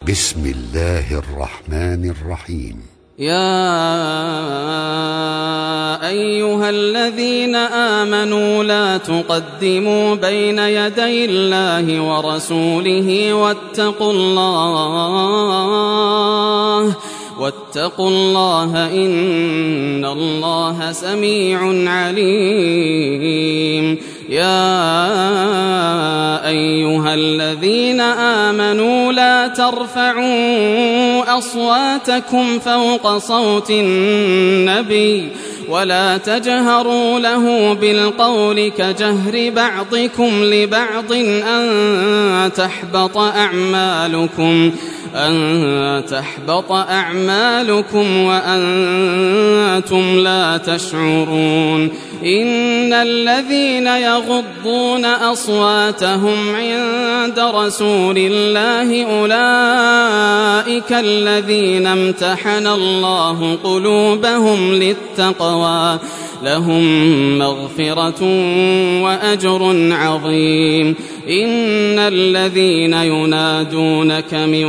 بسم الله الرحمن الرحيم. يا أيها الذين آمنوا لا تقدموا بين يدي الله ورسوله واتقوا الله إن الله سميع عليم. يا أيها الذين آمنوا لا ترفعوا أصواتكم فوق صوت النبي ولا تجهروا له بالقول كجهر بعضكم لبعض أن تحبط أعمالكم وأنتم لا تشعرون. إن الذين يغضون أصواتهم عند رسول الله أولئك الذين امتحن الله قلوبهم للتقوى لهم مغفرة وأجر عظيم. إن الذين ينادونك من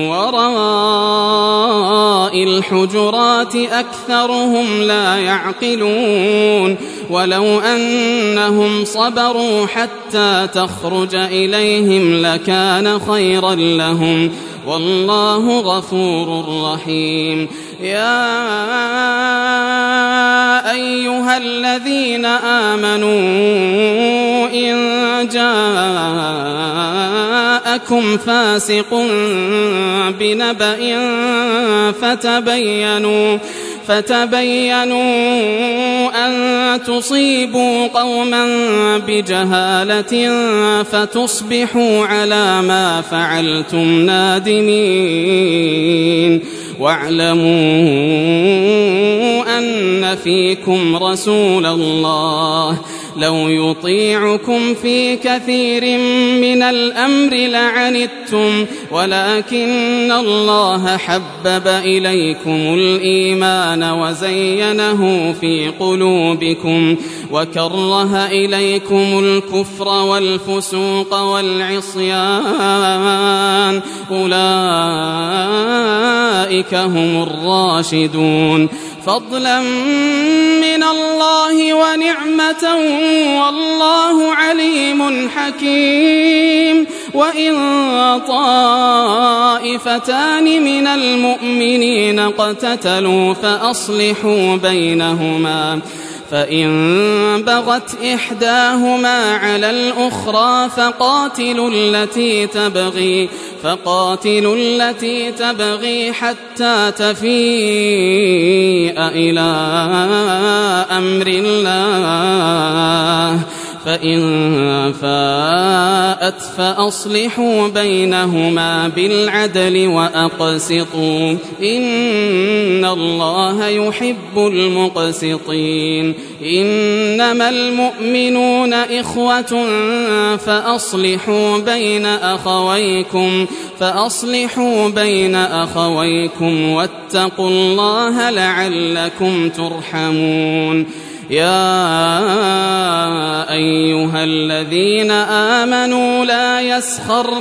وراء الحجرات أكثرهم لا يعقلون. ولو أنهم صبروا حتى تخرج إليهم لكان خيرا لهم والله غفور رحيم. يا أيها الذين آمنوا إن جاءكم فاسق بنبأ فتبينوا أن تصيبوا قوما بجهالة فتصبحوا على ما فعلتم نادمين. واعلموا أن فيكم رسول الله لو يطيعكم في كثير من الأمر لعنتم ولكن الله حبب إليكم الإيمان وزينه في قلوبكم وكره إليكم الكفر والفسوق والعصيان أولئك هم الراشدون فضلا من الله ونعمة والله عليم حكيم. وإن طائفتان من المؤمنين اقتتلوا فأصلحوا بينهما فإن بغت إحداهما على الأخرى فقاتلوا التي تبغي حتى تفيء إلى أمر الله فإن فاءت فأصلحوا بينهما بالعدل وأقسطوا إن الله يحب المقسطين. إنما المؤمنون إخوة فأصلحوا بين أخويكم واتقوا الله لعلكم ترحمون. يا أيها الذين آمنوا لا يسخر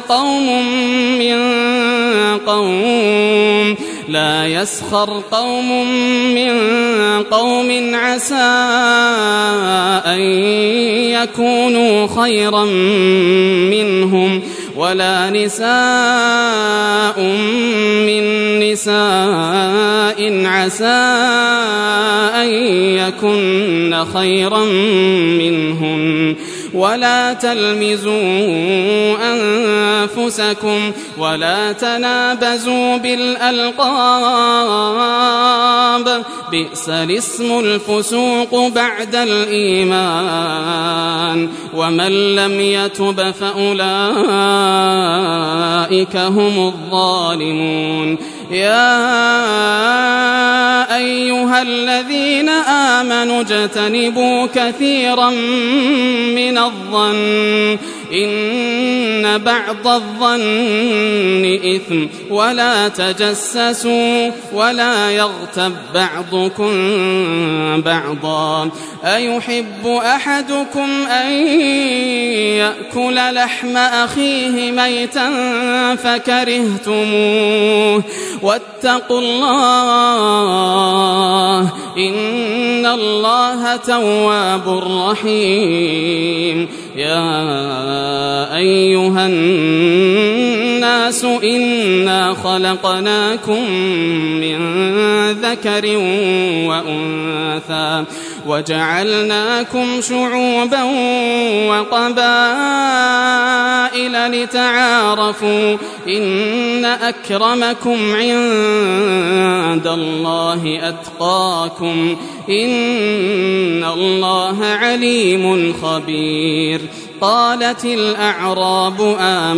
قوم من قوم عسى أن يكونوا خيرا منهم ولا نساء من نساء عسى أن يكن خيرا منهم ولا تلمزوا أنفسكم ولا تنابزوا بالألقاب بئس الاسم الفسوق بعد الإيمان ومن لم يتب فأولئك هم الظالمون. يا أيها الذين آمنوا اجتنبوا كثيرا من الظن إن بعض الظن إثم ولا تجسسوا ولا يغتب بعضكم بعضا أيحب أحدكم أن يأكل لحم أخيه ميتا فكرهتموه واتقوا الله إن الله تواب رحيم يا أيها الناس إنا خلقناكم من ذكر وأنثى وجعلناكم شعوبا وقبائل لتعارفوا إن أكرمكم عند الله أتقاكم إن الله عليم خبير قالت الأعراب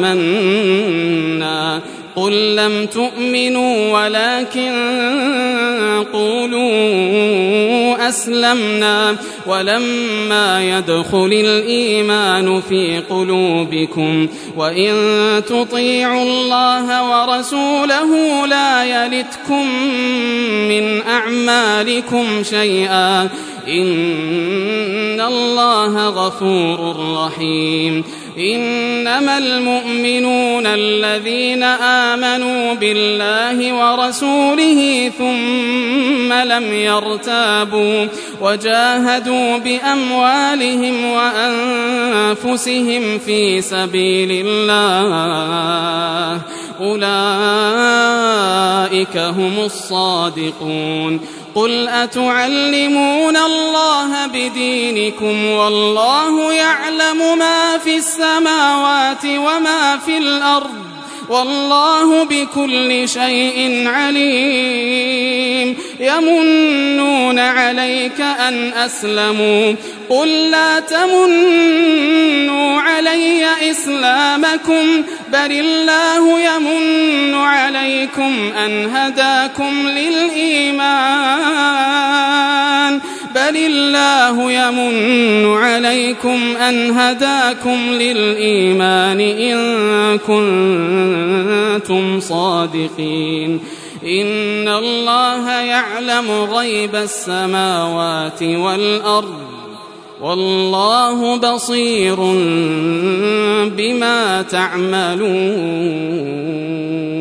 آمنا قل لم تؤمنوا ولكن قولوا أسلمنا ولما يدخل الإيمان في قلوبكم وإن تطيعوا الله ورسوله لا يلتكم من أعمالكم شيئا إن الله غفور رحيم إنما المؤمنون الذين آمنوا بالله ورسوله ثم لم يرتابوا وجاهدوا بأموالهم وأنفسهم في سبيل الله أولئك هم الصادقون قل أتعلمون الله بدينكم والله يعلم ما في السماوات وما في الأرض والله بكل شيء عليم يمنون عليك أن أسلموا قل لا تمنوا علي إسلامكم بل الله يمن عليكم أن هداكم للإيمان بل الله يمن عليكم أن هداكم للإيمان إن كنتم صادقين إن الله يعلم غيب السماوات والأرض والله بصير بما تعملون